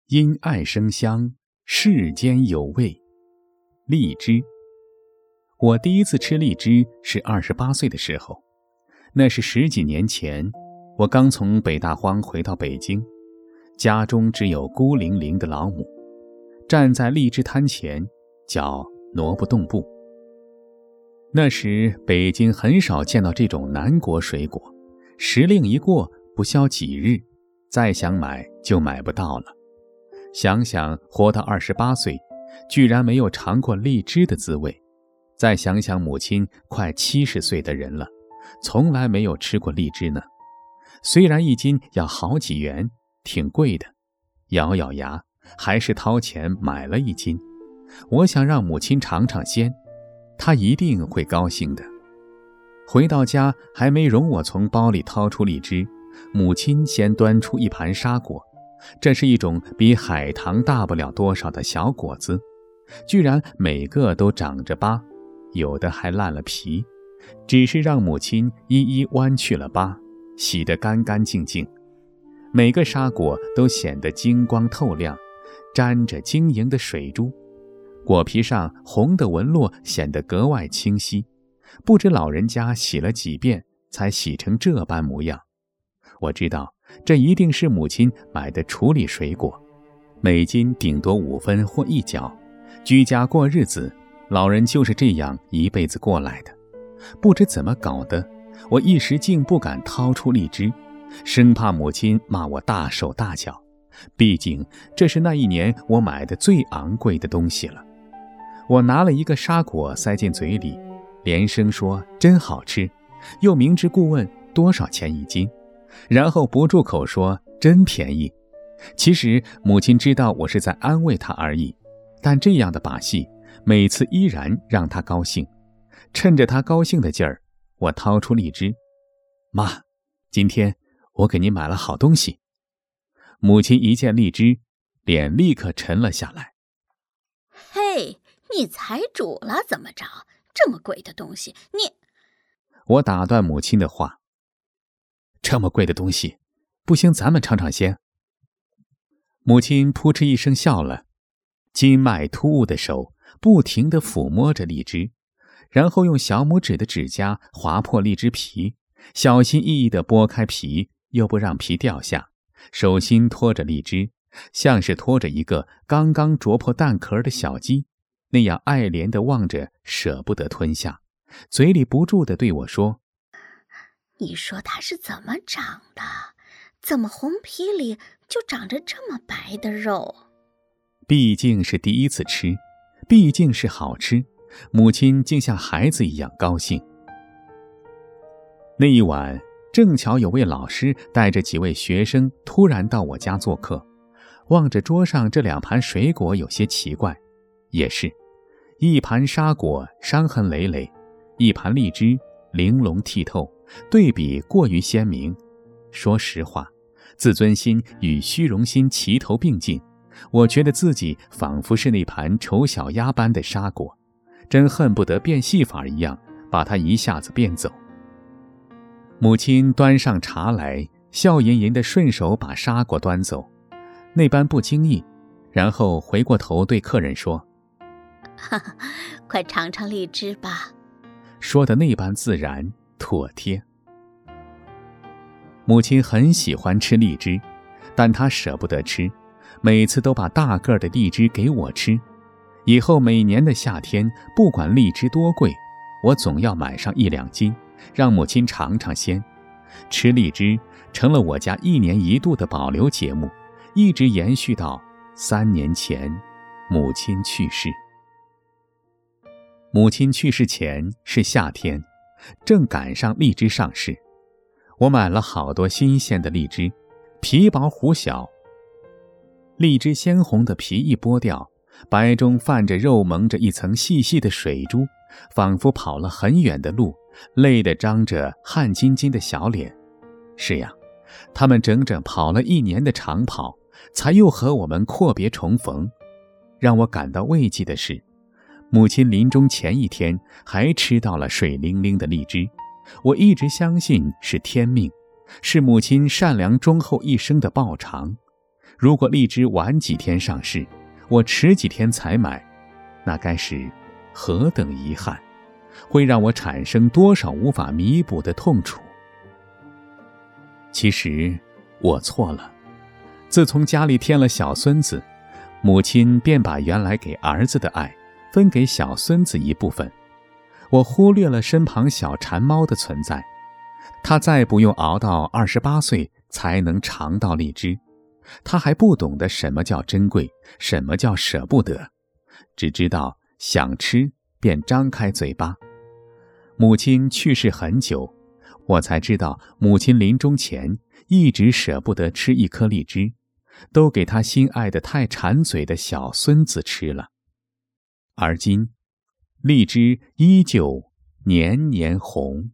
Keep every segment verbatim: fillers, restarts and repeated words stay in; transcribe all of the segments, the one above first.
因爱生香，世间有味。荔枝。我第一次吃荔枝是二十八岁的时候，那是十几年前，我刚从北大荒回到北京，家中只有孤零零的老母，站在荔枝摊前，脚挪不动步。那时北京很少见到这种南国水果，时令一过，不消几日，再想买就买不到了。想想活到二十八岁，居然没有尝过荔枝的滋味，再想想母亲快七十岁的人了，从来没有吃过荔枝呢。虽然一斤要好几元，挺贵的，咬咬牙，还是掏钱买了一斤。我想让母亲尝尝鲜，她一定会高兴的。回到家，还没容我从包里掏出荔枝，母亲先端出一盘沙果。这是一种比海棠大不了多少的小果子，居然每个都长着疤，有的还烂了皮，只是让母亲一一剜去了疤，洗得干干净净。每个沙果都显得金光透亮，沾着晶莹的水珠，果皮上红的纹络显得格外清晰，不知老人家洗了几遍才洗成这般模样。我知道这一定是母亲买的处理水果，每斤顶多五分或一角。居家过日子，老人就是这样一辈子过来的。不知怎么搞的，我一时竟不敢掏出荔枝，生怕母亲骂我大手大脚，毕竟这是那一年我买的最昂贵的东西了。我拿了一个沙果塞进嘴里，连声说真好吃，又明知故问多少钱一斤，然后不住口说真便宜。其实母亲知道我是在安慰她而已，但这样的把戏每次依然让她高兴。趁着她高兴的劲儿，我掏出荔枝，妈，今天我给您买了好东西。母亲一见荔枝，脸立刻沉了下来。 嘿，你财主了怎么着？这么贵的东西，你…… 我打断母亲的话，这么贵的东西，不行咱们尝尝鲜。母亲扑哧一声笑了，筋脉突兀的手不停地抚摸着荔枝，然后用小拇指的指甲划破荔枝皮，小心翼翼地剥开皮，又不让皮掉下，手心托着荔枝，像是托着一个刚刚啄破蛋壳的小鸡，那样爱怜地望着，舍不得吞下，嘴里不住地对我说， 你说它是怎么长的？怎么红皮里就长着这么白的肉？ 毕竟是第一次吃，毕竟是好吃，母亲竟像孩子一样高兴。那一晚，正巧有位老师带着几位学生突然到我家做客，望着桌上这两盘水果有些奇怪，也是一盘沙果伤痕累累，一盘荔枝玲珑剔透，对比过于鲜明。说实话，自尊心与虚荣心齐头并进，我觉得自己仿佛是那盘丑小鸭般的沙果，真恨不得变戏法一样把它一下子变走。母亲端上茶来，笑吟吟地顺手把沙果端走，那般不经意，然后回过头对客人说， 哈哈，快尝尝荔枝吧。 说的那般自然妥帖。母亲很喜欢吃荔枝，但她舍不得吃，每次都把大个的荔枝给我吃。以后每年的夏天，不管荔枝多贵，我总要买上一两斤，让母亲尝尝鲜。吃荔枝成了我家一年一度的保留节目，一直延续到三年前母亲去世。母亲去世前是夏天，正赶上荔枝上市，我买了好多新鲜的荔枝，皮薄核小，荔枝鲜红的皮一剥掉，白中泛着肉蒙着一层细细的水珠，仿佛跑了很远的路，累得张着汗津津的小脸。是呀，他们整整跑了一年的长跑，才又和我们阔别重逢。让我感到慰藉的是，母亲临终前一天还吃到了水灵灵的荔枝。我一直相信是天命，是母亲善良忠厚一生的报偿。 如果荔枝晚几天上市，我迟几天才买，那该是何等遗憾，会让我产生多少无法弥补的痛楚。其实我错了，自从家里添了小孙子，母亲便把原来给儿子的爱分给小孙子一部分，我忽略了身旁小馋猫的存在。他再不用熬到二十八岁才能尝到荔枝，他还不懂得什么叫珍贵，什么叫舍不得，只知道想吃便张开嘴巴。母亲去世很久，我才知道母亲临终前一直舍不得吃一颗荔枝，都给他心爱的太馋嘴的小孙子吃了。而今荔枝依旧年年红。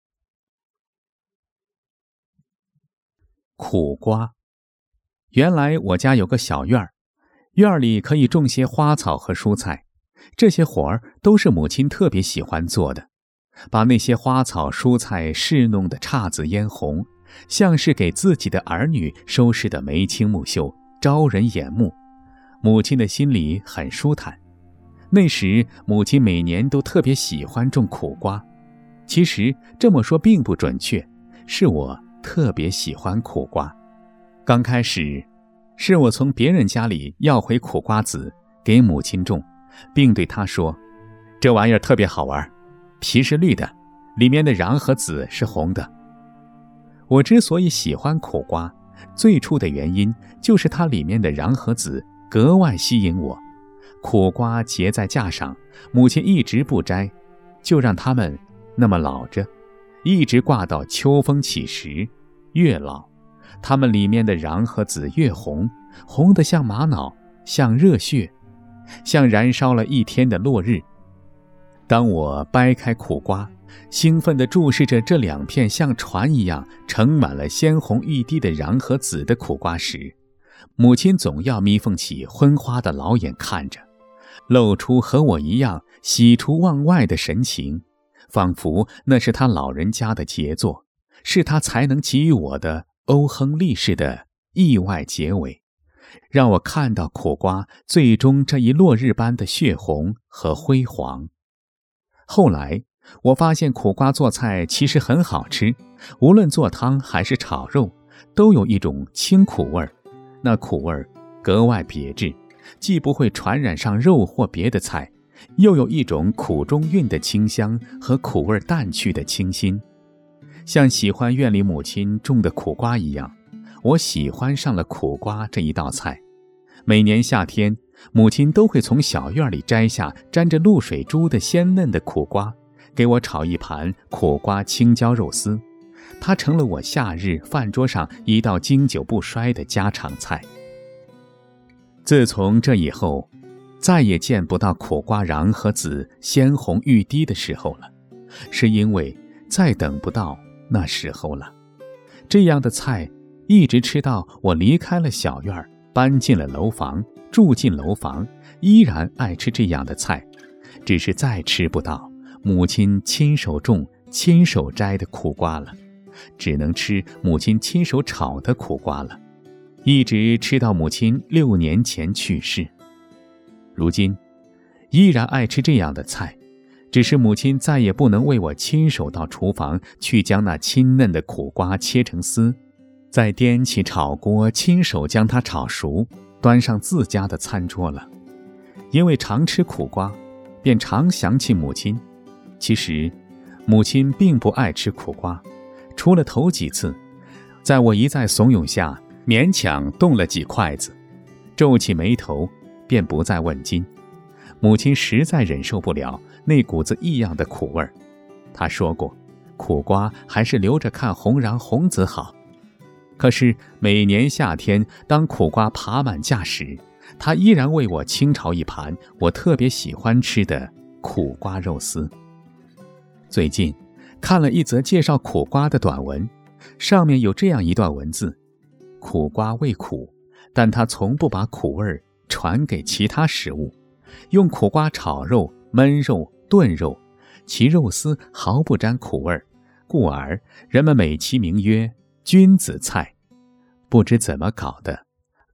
苦瓜。原来我家有个小院儿，院里可以种些花草和蔬菜，这些活儿都是母亲特别喜欢做的，把那些花草蔬菜侍弄得姹紫嫣红，像是给自己的儿女收拾得眉清目秀，招人眼目。母亲的心里很舒坦。那时母亲每年都特别喜欢种苦瓜，其实这么说并不准确，是我特别喜欢苦瓜。刚开始是我从别人家里要回苦瓜籽给母亲种，并对她说，这玩意儿特别好玩，皮是绿的，里面的瓤和籽是红的。我之所以喜欢苦瓜，最初的原因就是它里面的瓤和籽格外吸引我。苦瓜结在架上，母亲一直不摘，就让它们那么老着，一直挂到秋风起时，越老它们里面的瓤和籽越红，红得像玛瑙，像热血，像燃烧了一天的落日。当我掰开苦瓜，兴奋地注视着这两片像船一样盛满了鲜红欲滴的瓤和籽的苦瓜时，母亲总要眯缝起昏花的老眼看着，露出和我一样喜出望外的神情，仿佛那是她老人家的杰作，是她才能给予我的欧亨利式的意外结尾，让我看到苦瓜最终这一落日般的血红和辉煌。后来我发现苦瓜做菜其实很好吃，无论做汤还是炒肉，都有一种清苦味儿，那苦味儿格外别致，既不会传染上肉或别的菜，又有一种苦中韵的清香和苦味淡去的清新。像喜欢院里母亲种的苦瓜一样，我喜欢上了苦瓜这一道菜。每年夏天，母亲都会从小院里摘下沾着露水珠的鲜嫩的苦瓜，给我炒一盘苦瓜青椒肉丝，它成了我夏日饭桌上一道经久不衰的家常菜。自从这以后，再也见不到苦瓜瓤和籽鲜红欲滴的时候了，是因为再等不到那时候了。这样的菜一直吃到我离开了小院，搬进了楼房，住进楼房，依然爱吃这样的菜，只是再吃不到母亲亲手种亲手摘的苦瓜了，只能吃母亲亲手炒的苦瓜了，一直吃到母亲六年前去世。如今依然爱吃这样的菜，只是母亲再也不能为我亲手到厨房去将那清嫩的苦瓜切成丝，再掂起炒锅亲手将它炒熟，端上自家的餐桌了。因为常吃苦瓜，便常想起母亲。其实母亲并不爱吃苦瓜，除了头几次，在我一再怂恿下勉强动了几筷子，皱起眉头便不再问津。母亲实在忍受不了那股子异样的苦味儿，她说过，苦瓜还是留着看红瓤红籽好。可是每年夏天，当苦瓜爬满架时，她依然为我清炒一盘我特别喜欢吃的苦瓜肉丝。最近看了一则介绍苦瓜的短文，上面有这样一段文字：苦瓜味苦，但它从不把苦味传给其他食物，用苦瓜炒肉、焖肉、炖肉，其肉丝毫不沾苦味，故而人们美其名曰君子菜。不知怎么搞的，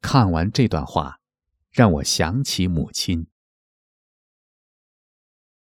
看完这段话，让我想起母亲。